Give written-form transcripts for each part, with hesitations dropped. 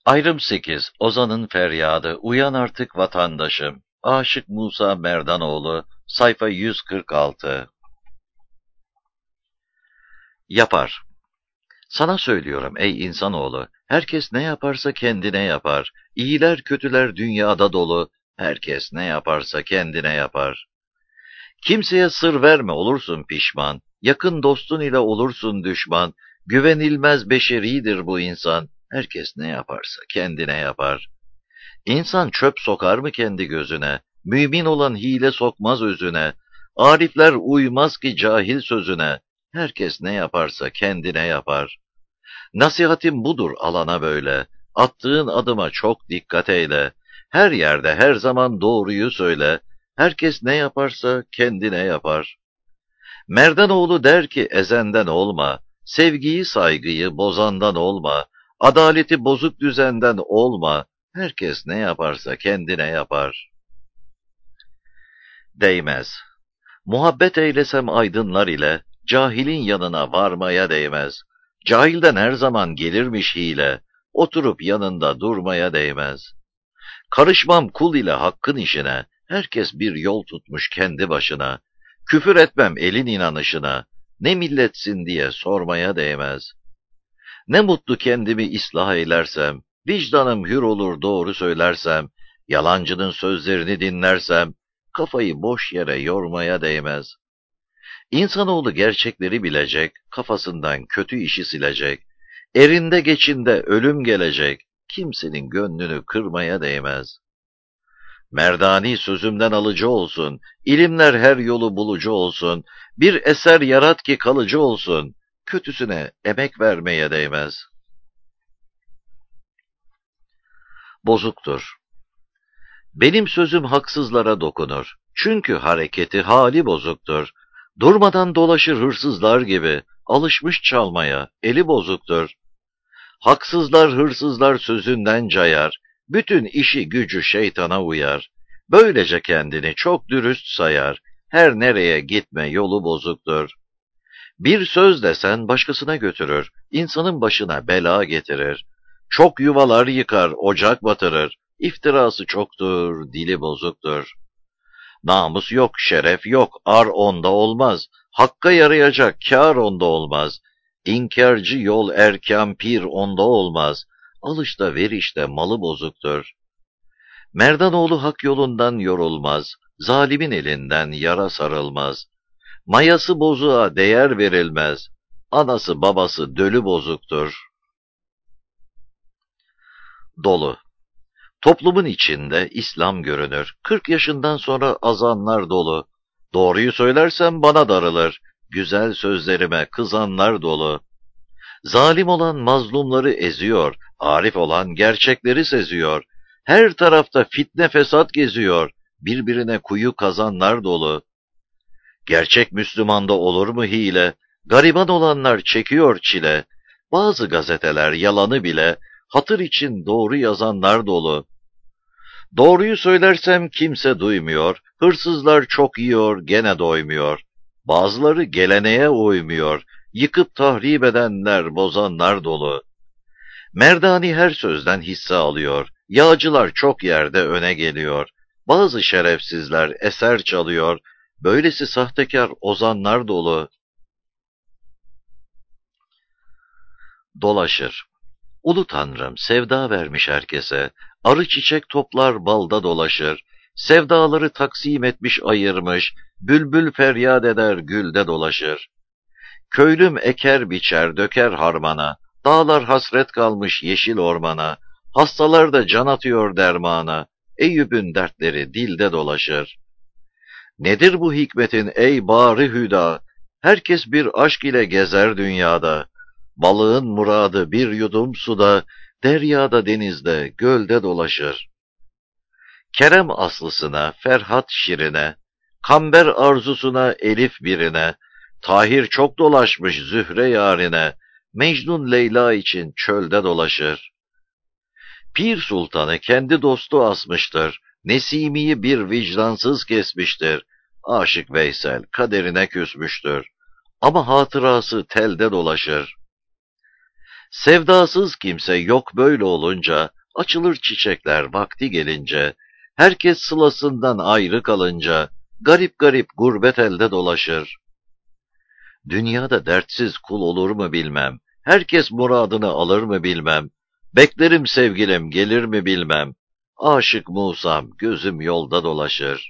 Ayrım 8. Ozan'ın feryadı. Uyan artık vatandaşım. Aşık Musa Merdanoğlu. Sayfa 146. Yapar. Sana söylüyorum ey insanoğlu. Herkes ne yaparsa kendine yapar. İyiler kötüler dünyada dolu. Herkes ne yaparsa kendine yapar. Kimseye sır verme olursun pişman. Yakın dostun ile olursun düşman. Güvenilmez beşeridir bu insan. Herkes ne yaparsa kendine yapar. İnsan çöp sokar mı kendi gözüne? Mümin olan hile sokmaz özüne. Arifler uymaz ki cahil sözüne. Herkes ne yaparsa kendine yapar. Nasihatim budur alana böyle. Attığın adıma çok dikkat eyle. Her yerde her zaman doğruyu söyle. Herkes ne yaparsa kendine yapar. Merdanoğlu der ki ezenden olma. Sevgiyi saygıyı bozandan olma. Adaleti bozuk düzenden olma. Herkes ne yaparsa kendine yapar. Değmez. Muhabbet eylesem aydınlar ile, cahilin yanına varmaya değmez. Cahilden her zaman gelirmiş hile, oturup yanında durmaya değmez. Karışmam kul ile hakkın işine, herkes bir yol tutmuş kendi başına. Küfür etmem elin inanışına, ne milletsin diye sormaya değmez. Ne mutlu kendimi ıslah eylersem, vicdanım hür olur doğru söylersem, yalancının sözlerini dinlersem, kafayı boş yere yormaya değmez. İnsanoğlu gerçekleri bilecek, kafasından kötü işi silecek, erinde geçinde ölüm gelecek, kimsenin gönlünü kırmaya değmez. Merdani sözümden alıcı olsun, ilimler her yolu bulucu olsun, bir eser yarat ki kalıcı olsun, kötüsüne emek vermeye değmez. Bozuktur. Benim sözüm haksızlara dokunur. Çünkü hareketi hali bozuktur. Durmadan dolaşır hırsızlar gibi, alışmış çalmaya, eli bozuktur. Haksızlar hırsızlar sözünden cayar, bütün işi gücü şeytana uyar. Böylece kendini çok dürüst sayar, her nereye gitme yolu bozuktur. Bir söz desen başkasına götürür, insanın başına bela getirir. Çok yuvalar yıkar, ocak batırır, iftirası çoktur, dili bozuktur. Namus yok, şeref yok, ar onda olmaz, hakka yarayacak kâr onda olmaz. İnkarcı yol erkan pir onda olmaz, alışta verişte malı bozuktur. Merdanoğlu hak yolundan yorulmaz, zalimin elinden yara sarılmaz. Mayası bozuğa değer verilmez. Anası babası dölü bozuktur. Dolu. Toplumun içinde İslam görünür. 40 yaşından sonra azanlar dolu. Doğruyu söylersem bana darılır. Güzel sözlerime kızanlar dolu. Zalim olan mazlumları eziyor. Arif olan gerçekleri seziyor. Her tarafta fitne fesat geziyor. Birbirine kuyu kazanlar dolu. Gerçek Müslümanda olur mu hile? Gariban olanlar çekiyor çile. Bazı gazeteler yalanı bile, hatır için doğru yazanlar dolu. Doğruyu söylersem kimse duymuyor, hırsızlar çok yiyor gene doymuyor. Bazıları geleneğe uymuyor, yıkıp tahrip edenler bozanlar dolu. Merdani her sözden hisse alıyor, yağcılar çok yerde öne geliyor. Bazı şerefsizler eser çalıyor, böylesi sahtekar ozanlar dolu. Dolaşır. Ulu Tanrım sevda vermiş herkese, arı çiçek toplar balda dolaşır, sevdaları taksim etmiş ayırmış, bülbül feryat eder gülde dolaşır. Köylüm eker biçer döker harmana, dağlar hasret kalmış yeşil ormana, hastalar da can atıyor dermana, Eyüp'ün dertleri dilde dolaşır. Nedir bu hikmetin ey bari hüda, herkes bir aşk ile gezer dünyada. Balığın muradı bir yudum suda, deryada denizde, gölde dolaşır. Kerem aslısına, Ferhat şirine, Kamber arzusuna, Elif birine, Tahir çok dolaşmış Zühre yarine, Mecnun Leyla için çölde dolaşır. Pir Sultanı kendi dostu asmıştır, Nesimi'yi bir vicdansız kesmiştir. Aşık Veysel kaderine küsmüştür, ama hatırası telde dolaşır. Sevdasız kimse yok böyle olunca, açılır çiçekler vakti gelince, herkes sılasından ayrı kalınca, garip garip gurbet elde dolaşır. Dünyada dertsiz kul olur mu bilmem, herkes muradını alır mı bilmem, beklerim sevgilim gelir mi bilmem, aşık Musa'm gözüm yolda dolaşır.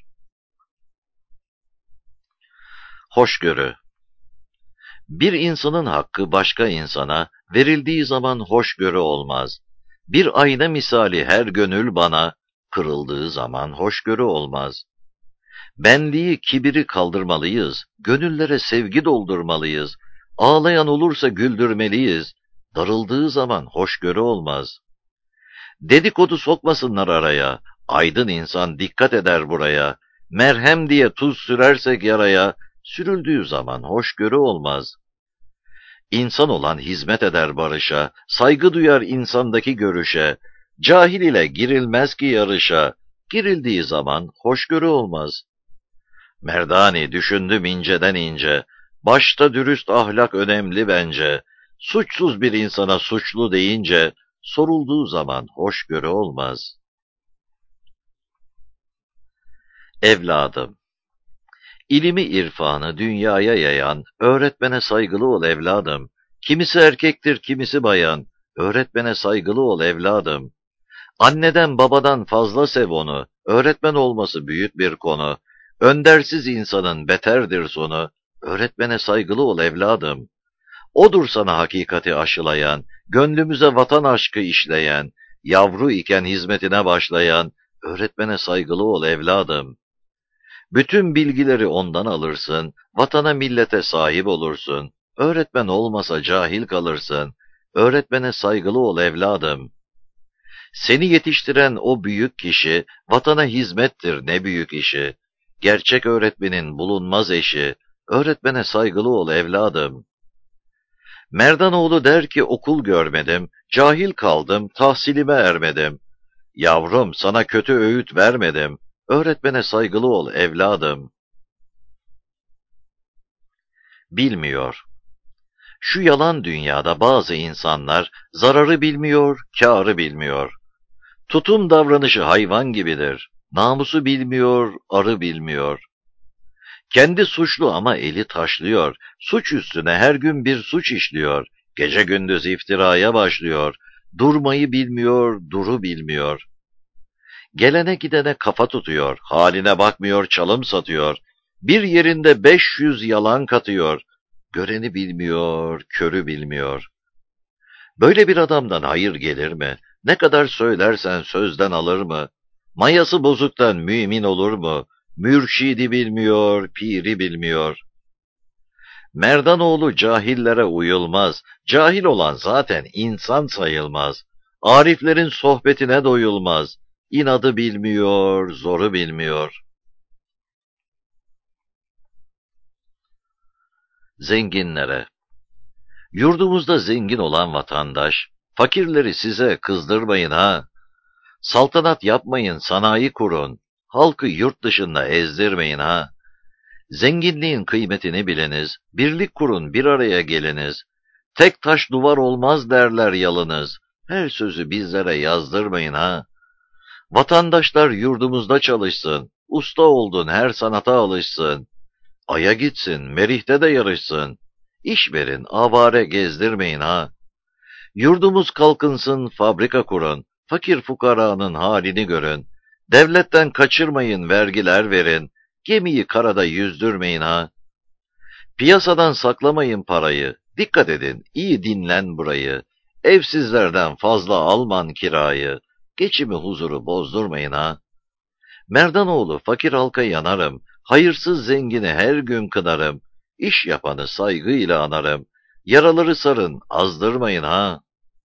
Hoşgörü. Bir insanın hakkı başka insana verildiği zaman hoşgörü olmaz. Bir ayna misali her gönül bana, kırıldığı zaman hoşgörü olmaz. Benliği, kibiri kaldırmalıyız, gönüllere sevgi doldurmalıyız. Ağlayan olursa güldürmeliyiz, darıldığı zaman hoşgörü olmaz. Dedikodu sokmasınlar araya, aydın insan dikkat eder buraya. Merhem diye tuz sürersek yaraya, sürüldüğü zaman hoşgörü olmaz. İnsan olan hizmet eder barışa, saygı duyar insandaki görüşe. Cahil ile girilmez ki yarışa, girildiği zaman hoşgörü olmaz. Merdani düşündüm inceden ince, başta dürüst ahlak önemli bence. Suçsuz bir insana suçlu deyince, sorulduğu zaman hoşgörü olmaz. Evladım, İlimi irfanı dünyaya yayan, öğretmene saygılı ol evladım. Kimisi erkektir, kimisi bayan, öğretmene saygılı ol evladım. Anneden babadan fazla sev onu, öğretmen olması büyük bir konu. Öndersiz insanın beterdir sonu, öğretmene saygılı ol evladım. Odur sana hakikati aşılayan, gönlümüze vatan aşkı işleyen, yavru iken hizmetine başlayan, öğretmene saygılı ol evladım. Bütün bilgileri ondan alırsın, vatana millete sahip olursun. Öğretmen olmasa cahil kalırsın. Öğretmene saygılı ol evladım. Seni yetiştiren o büyük kişi, vatana hizmettir ne büyük işi. Gerçek öğretmenin bulunmaz eşi, öğretmene saygılı ol evladım. Merdanoğlu der ki okul görmedim, cahil kaldım, tahsilime ermedim. Yavrum sana kötü öğüt vermedim, öğretmene saygılı ol evladım. Bilmiyor. Şu yalan dünyada bazı insanlar zararı bilmiyor, kârı bilmiyor. Tutum davranışı hayvan gibidir. Namusu bilmiyor, arı bilmiyor. Kendi suçlu ama eli taşlıyor. Suç üstüne her gün bir suç işliyor. Gece gündüz iftiraya başlıyor. Durmayı bilmiyor, duru bilmiyor. Gelene gidene kafa tutuyor. Haline bakmıyor, çalım satıyor. Bir yerinde 500 yalan katıyor. Göreni bilmiyor, körü bilmiyor. Böyle bir adamdan hayır gelir mi? Ne kadar söylersen sözden alır mı? Mayası bozuktan mümin olur mu? Mürşidi bilmiyor, piri bilmiyor. Merdanoğlu cahillere uyulmaz. Cahil olan zaten insan sayılmaz. Ariflerin sohbetine doyulmaz. İnadı bilmiyor, zoru bilmiyor. Zenginlere. Yurdumuzda zengin olan vatandaş, fakirleri size kızdırmayın ha. Saltanat yapmayın, sanayi kurun. Halkı yurt dışında ezdirmeyin ha. Zenginliğin kıymetini biliniz, birlik kurun, bir araya geliniz. Tek taş duvar olmaz derler yalınız. Her sözü bizlere yazdırmayın ha. Vatandaşlar yurdumuzda çalışsın, usta oldun her sanata alışsın. Ay'a gitsin, Merih'te de yarışsın. İş verin, avare gezdirmeyin ha. Yurdumuz kalkınsın, fabrika kurun. Fakir fukaranın halini görün. Devletten kaçırmayın, vergiler verin. Gemiyi karada yüzdürmeyin ha. Piyasadan saklamayın parayı. Dikkat edin, iyi dinlen burayı. Evsizlerden fazla alman kirayı. Geçimi huzuru bozdurmayın ha. Merdanoğlu fakir halka yanarım. Hayırsız zengini her gün kınarım. İş yapanı saygıyla anarım. Yaraları sarın, azdırmayın ha.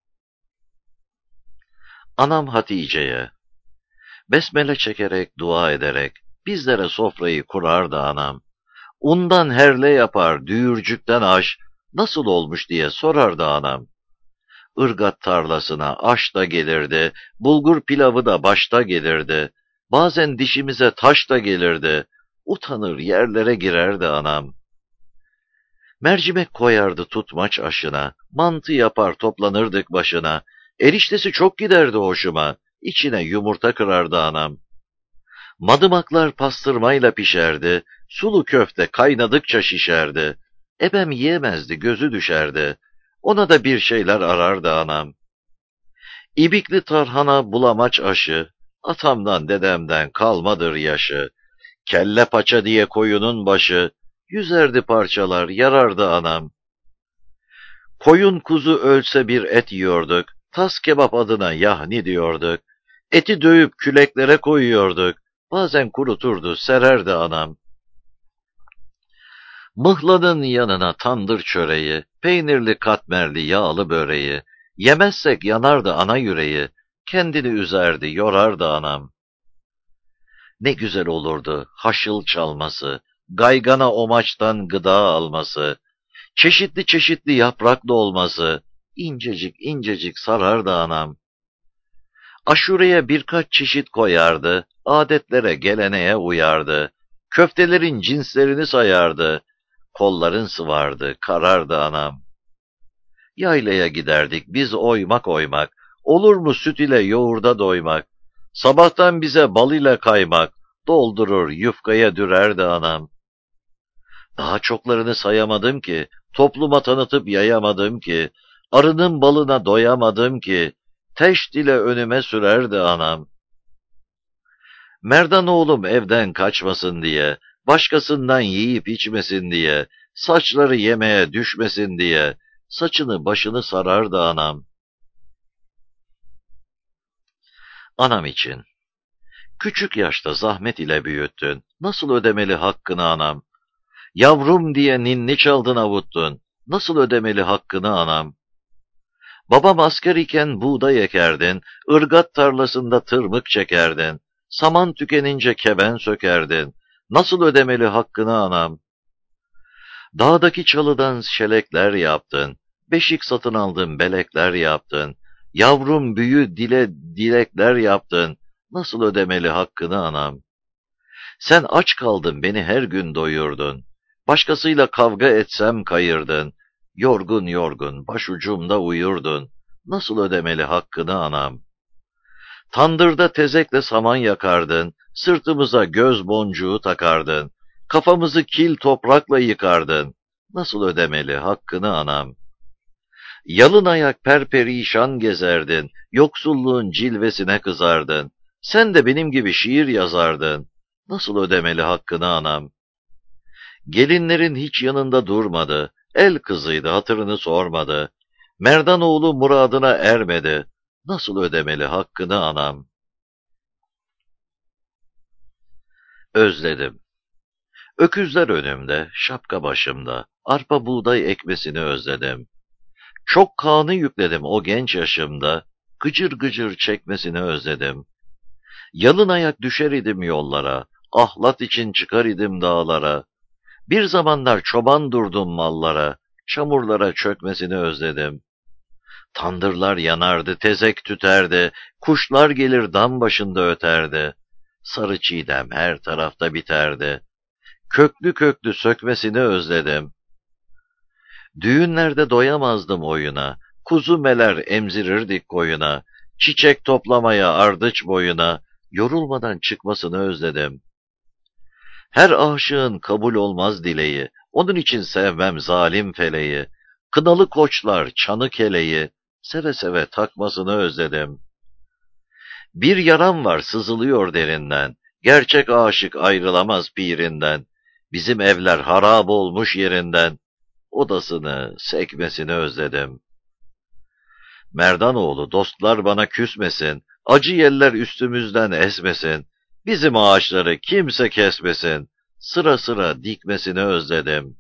Anam Hatice'ye, besmele çekerek, dua ederek, bizlere sofrayı kurardı anam. Undan herle yapar, düğürcükten aş, nasıl olmuş diye sorardı anam. Irgat tarlasına aş da gelirdi, bulgur pilavı da başta gelirdi. Bazen dişimize taş da gelirdi, utanır yerlere girerdi anam. Mercimek koyardı tutmaç aşına, mantı yapar toplanırdık başına, eriştesi çok giderdi hoşuma, içine yumurta kırardı anam. Madımaklar pastırmayla pişerdi, sulu köfte kaynadıkça şişerdi. Ebem yiyemezdi, gözü düşerdi. Ona da bir şeyler arardı anam. İbikli tarhana bulamaç aşı, atamdan dedemden kalmadır yaşı. Kelle paça diye koyunun başı, yüzerdi parçalar, yarardı anam. Koyun kuzu ölse bir et yiyorduk, tas kebap adına yahni diyorduk. Eti dövüp küleklere koyuyorduk, bazen kuruturdu, sererdi anam. Mıhlanın yanına tandır çöreği, peynirli katmerli yağlı böreği, yemezsek yanardı ana yüreği, kendini üzerdi, yorardı anam. Ne güzel olurdu haşıl çalması, gaygana omaçtan gıda alması, çeşitli çeşitli yapraklı olması, incecik incecik sarardı anam. Aşureye birkaç çeşit koyardı, adetlere geleneğe uyardı, köftelerin cinslerini sayardı, kolların sıvardı, karardı anam. Yaylaya giderdik biz oymak oymak, olur mu süt ile yoğurda doymak, sabahtan bize bal ile kaymak, doldurur yufkaya dürerdi anam. Daha çoklarını sayamadım ki, topluma tanıtıp yayamadım ki, arının balına doyamadım ki, teşt ile önüme sürerdi anam. Merdan oğlum evden kaçmasın diye, başkasından yiyip içmesin diye, saçları yemeğe düşmesin diye, saçını başını sarardı anam. Anam için, küçük yaşta zahmet ile büyüttün, nasıl ödemeli hakkını anam? Yavrum diye ninni çaldın avuttun, nasıl ödemeli hakkını anam? Babam asker iken buğday ekerdin, ırgat tarlasında tırmık çekerdin, saman tükenince keben sökerdin, nasıl ödemeli hakkını anam? Dağdaki çalıdan şelekler yaptın, beşik satın aldın, belekler yaptın, yavrum büyü dile dilekler yaptın, nasıl ödemeli hakkını anam? Sen aç kaldın, beni her gün doyurdun, başkasıyla kavga etsem kayırdın, yorgun yorgun başucumda uyurdun, nasıl ödemeli hakkını anam? Tandırda tezekle saman yakardın, sırtımıza göz boncuğu takardın, kafamızı kil toprakla yıkardın, nasıl ödemeli hakkını anam? Yalın ayak perperişan gezerdin, yoksulluğun cilvesine kızardın, sen de benim gibi şiir yazardın, nasıl ödemeli hakkını anam? Gelinlerin hiç yanında durmadı, el kızıydı hatırını sormadı, Merdanoğlu muradına ermedi, nasıl ödemeli hakkını anam? Özledim. Öküzler önümde, şapka başımda, arpa buğday ekmesini özledim. Çok kanı yükledim o genç yaşımda, gıcır gıcır çekmesini özledim. Yalın ayak düşer idim yollara, ahlat için çıkar idim dağlara. Bir zamanlar çoban durdum mallara, çamurlara çökmesini özledim. Tandırlar yanardı, tezek tüterdi, kuşlar gelir dam başında öterdi. Sarı çiğdem her tarafta biterdi. Köklü köklü sökmesini özledim. Düğünlerde doyamazdım oyuna, kuzu meler emzirirdik koyuna, çiçek toplamaya ardıç boyuna, yorulmadan çıkmasını özledim. Her aşığın kabul olmaz dileği, onun için sevmem zalim feleği, kınalı koçlar çanı keleği, seve seve takmasını özledim. Bir yaram var sızılıyor derinden, gerçek aşık ayrılamaz pirinden, bizim evler harap olmuş yerinden, odasını, sekmesini özledim. Merdanoğlu dostlar bana küsmesin, acı yeller üstümüzden esmesin, bizim ağaçları kimse kesmesin, sıra sıra dikmesini özledim.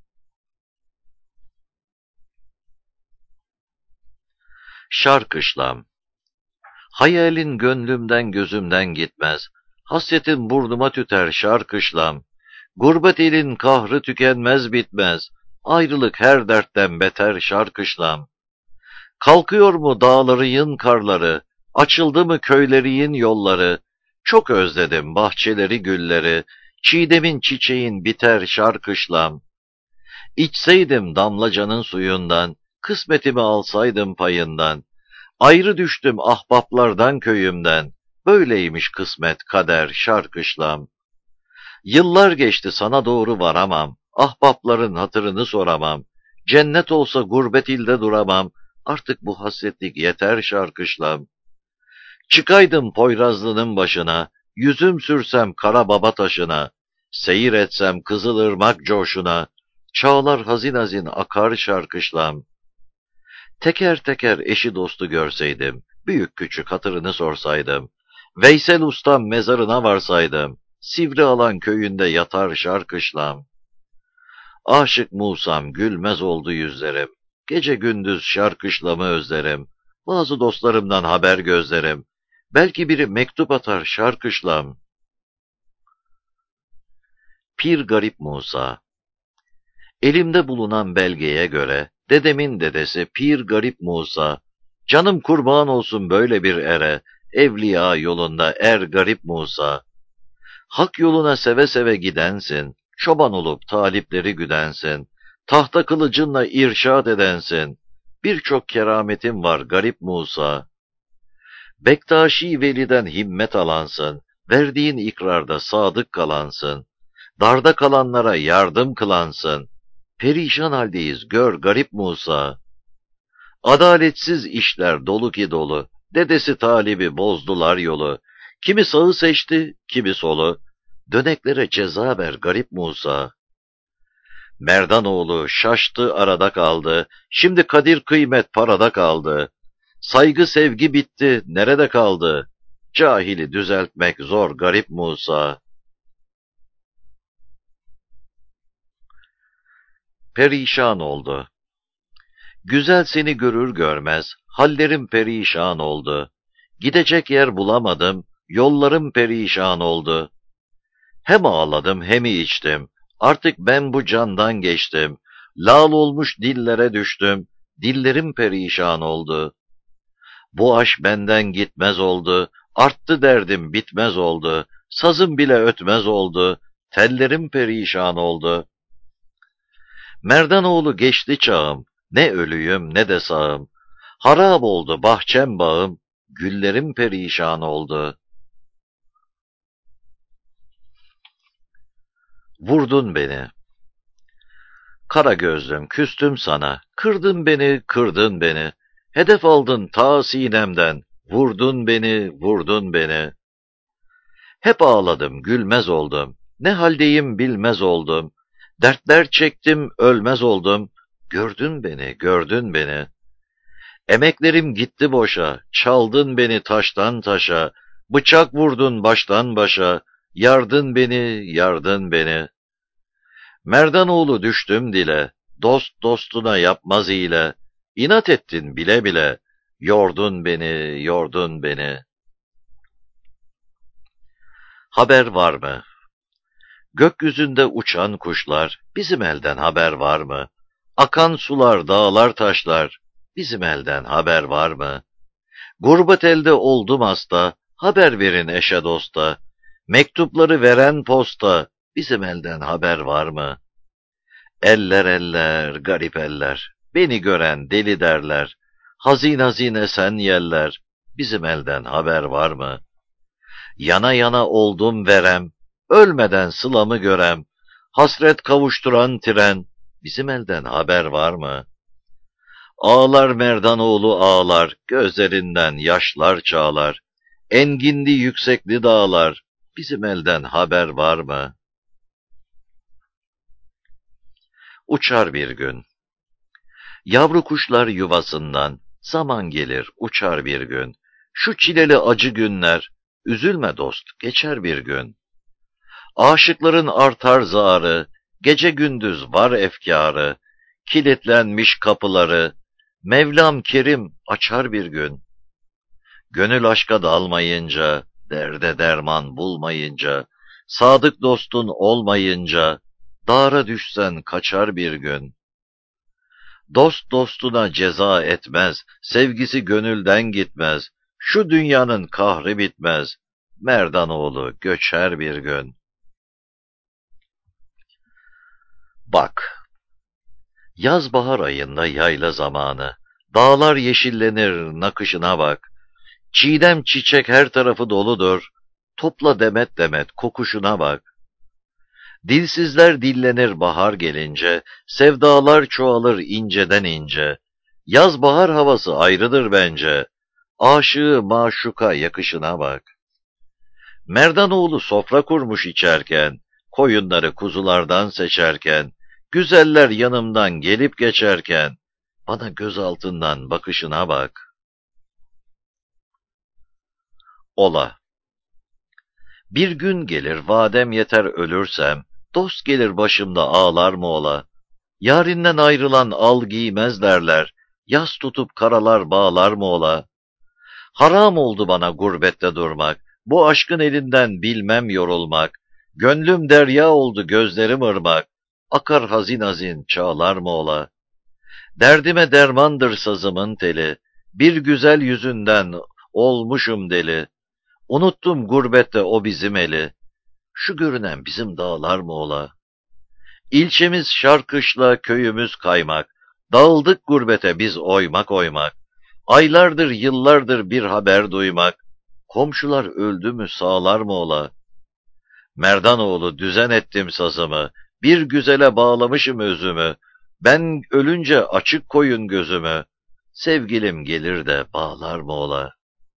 Şarkışlam, hayalin gönlümden gözümden gitmez, hasretin burnuma tüter şarkışlam, gurbet elin kahrı tükenmez bitmez, ayrılık her dertten beter şarkışlam. Kalkıyor mu dağların karları, açıldı mı köylerin yolları, çok özledim bahçeleri gülleri, çiğdemin çiçeğin biter şarkışlam. İçseydim damlacanın suyundan, kısmetimi alsaydım payından. Ayrı düştüm ahbaplardan köyümden, böyleymiş kısmet kader şarkışlam. Yıllar geçti sana doğru varamam, ahbapların hatırını soramam. Cennet olsa gurbet ilde duramam, artık bu hasretlik yeter şarkışlam. Çıkaydım Poyrazlı'nın başına, yüzüm sürsem kara baba taşına, seyir etsem Kızılırmak coşuna, çağlar hazin hazin akar şarkışlam. Teker teker eşi dostu görseydim, büyük küçük hatırını sorsaydım, Veysel ustam mezarına varsaydım, Sivri Alan köyünde yatar şarkışlam. Aşık Musa'm gülmez oldu yüzlerim, gece gündüz şarkışlamı özlerim, bazı dostlarımdan haber gözlerim, belki biri mektup atar şarkışlam. Pir Garip Musa. Elimde bulunan belgeye göre, dedemin dedesi Pir Garip Musa, canım kurban olsun böyle bir ere, evliya yolunda er Garip Musa. Hak yoluna seve seve gidensin, çoban olup talipleri güdensin, tahta kılıcınla irşad edensin, birçok kerametin var Garip Musa. Bektaşi Veli'den himmet alansın, verdiğin ikrarda sadık kalansın, darda kalanlara yardım kılansın, perişan haldeyiz gör Garip Musa. Adaletsiz işler dolu ki dolu, dedesi talibi bozdular yolu, kimi sağı seçti, kimi solu, döneklere ceza ver Garip Musa. Merdanoğlu şaştı arada kaldı, şimdi kadir kıymet parada kaldı. Saygı sevgi bitti, nerede kaldı? Cahili düzeltmek zor Garip Musa. Perişan oldu. Güzel seni görür görmez, hallerim perişan oldu. Gidecek yer bulamadım, yollarım perişan oldu. Hem ağladım hem içtim, artık ben bu candan geçtim. Lal olmuş dillere düştüm, dillerim perişan oldu. Bu aşk benden gitmez oldu, arttı derdim bitmez oldu. Sazım bile ötmez oldu, tellerim perişan oldu. Merdanoğlu geçti çağım, ne ölüyüm ne de sağım. Harap oldu bahçem bağım, güllerim perişan oldu. Vurdun beni. Kara gözlüm küstüm sana, kırdın beni, kırdın beni. Hedef aldın ta sinemden, vurdun beni, vurdun beni. Hep ağladım, gülmez oldum, ne haldeyim bilmez oldum. Dertler çektim, ölmez oldum, gördün beni, gördün beni. Emeklerim gitti boşa, çaldın beni taştan taşa, bıçak vurdun baştan başa, yardın beni, yardın beni. Merdanoğlu düştüm dile, dost dostuna yapmaz ile, inat ettin bile bile, yordun beni, yordun beni. Haber var mı? Gökyüzünde uçan kuşlar, bizim elden haber var mı? Akan sular, dağlar, taşlar, bizim elden haber var mı? Gurbet elde oldum hasta, haber verin eşe dosta. Mektupları veren posta, bizim elden haber var mı? Eller eller, garip eller, beni gören deli derler. Hazin hazin esen yeller, bizim elden haber var mı? Yana yana oldum verem, ölmeden sılamı görem. Hasret kavuşturan tren, bizim elden haber var mı? Ağlar Merdanoğlu ağlar, gözlerinden yaşlar çağlar. Engindi yüksekli dağlar, bizim elden haber var mı? Uçar bir gün. Yavru kuşlar yuvasından, zaman gelir uçar bir gün. Şu çileli acı günler, üzülme dost geçer bir gün. Aşıkların artar zarı, gece gündüz var efkârı. Kilitlenmiş kapıları, Mevlam Kerim açar bir gün. Gönül aşka dalmayınca, derde derman bulmayınca, sadık dostun olmayınca, dara düşsen kaçar bir gün. Dost dostuna ceza etmez, sevgisi gönülden gitmez, şu dünyanın kahri bitmez, Merdanoğlu göçer bir gün. Bak, Yaz bahar ayında yayla zamanı. Dağlar yeşillenir, nakışına bak. Çiğdem çiçek her tarafı doludur. Topla demet demet kokuşuna bak. Dilsizler dillenir bahar gelince, sevdalar çoğalır inceden ince. Yaz bahar havası ayrıdır bence. Aşığı maşuka yakışına bak. Merdanoğlu sofra kurmuş içerken, koyunları kuzulardan seçerken, güzeller yanımdan gelip geçerken, bana göz altından bakışına bak. Ola. Bir gün gelir vadem yeter ölürsem, dost gelir başımda ağlar mı ola? Yarinden ayrılan al giymez derler, yas tutup karalar bağlar mı ola? Haram oldu bana gurbette durmak, bu aşkın elinden bilmem yorulmak. Gönlüm derya oldu gözlerim ırmak, akar hazin hazin çağlar mı ola? Derdime dermandır sazımın teli, bir güzel yüzünden olmuşum deli. Unuttum gurbette o bizim eli, şu görünen bizim dağlar mı ola? İlçemiz şarkışla, köyümüz kaymak, dağıldık gurbete biz oymak oymak. Aylardır yıllardır bir haber duymak, komşular öldü mü sağlar mı ola? Merdanoğlu düzen ettim sazımı, bir güzele bağlamışım özümü. Ben ölünce açık koyun gözümü, sevgilim gelir de bağlar mı ola?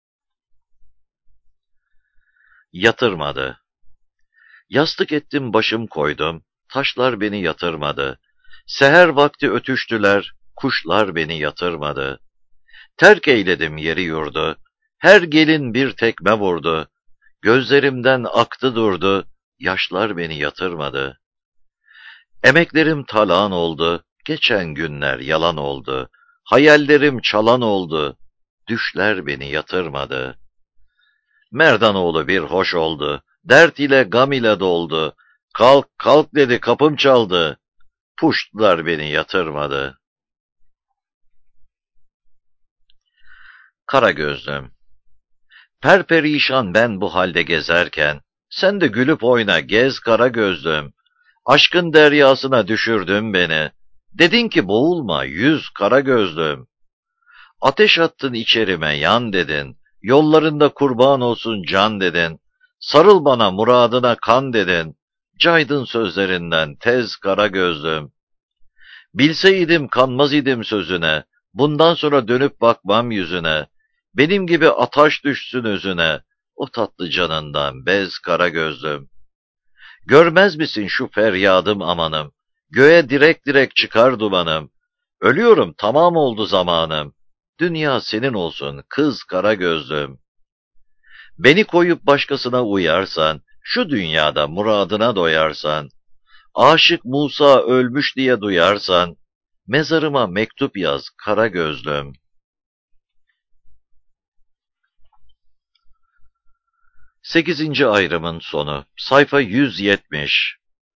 Yatırmadı. Yastık ettim başım koydum, taşlar beni yatırmadı. Seher vakti ötüştüler, kuşlar beni yatırmadı. Terk eyledim yeri yurdu, her gelin bir tekme vurdu. Gözlerimden aktı durdu, yaşlar beni yatırmadı. Emeklerim talan oldu, geçen günler yalan oldu. Hayallerim çalan oldu, düşler beni yatırmadı. Merdanoğlu bir hoş oldu, dert ile gam ile doldu. Kalk kalk dedi kapım çaldı, puştlar beni yatırmadı. Kara gözlüm, perperişan ben bu halde gezerken, sen de gülüp oyna gez kara gözlüm. Aşkın deryasına düşürdün beni, dedin ki boğulma yüz kara gözlüm. Ateş attın içerime yan dedin, yollarında kurban olsun can dedin. Sarıl bana muradına kan dedin, caydın sözlerinden tez kara gözlüm. Bilseydim kanmaz idim sözüne, bundan sonra dönüp bakmam yüzüne. Benim gibi ataş düşsün özüne, o tatlı canından bez kara gözlüm. Görmez misin şu feryadım amanım, göğe direk direk çıkar dumanım. Ölüyorum tamam oldu zamanım, dünya senin olsun kız kara gözlüm. Beni koyup başkasına uyarsan, şu dünyada muradına doyarsan, aşık Musa ölmüş diye duyarsan, mezarıma mektup yaz kara gözlüm. 8. ayrımın sonu, sayfa 170.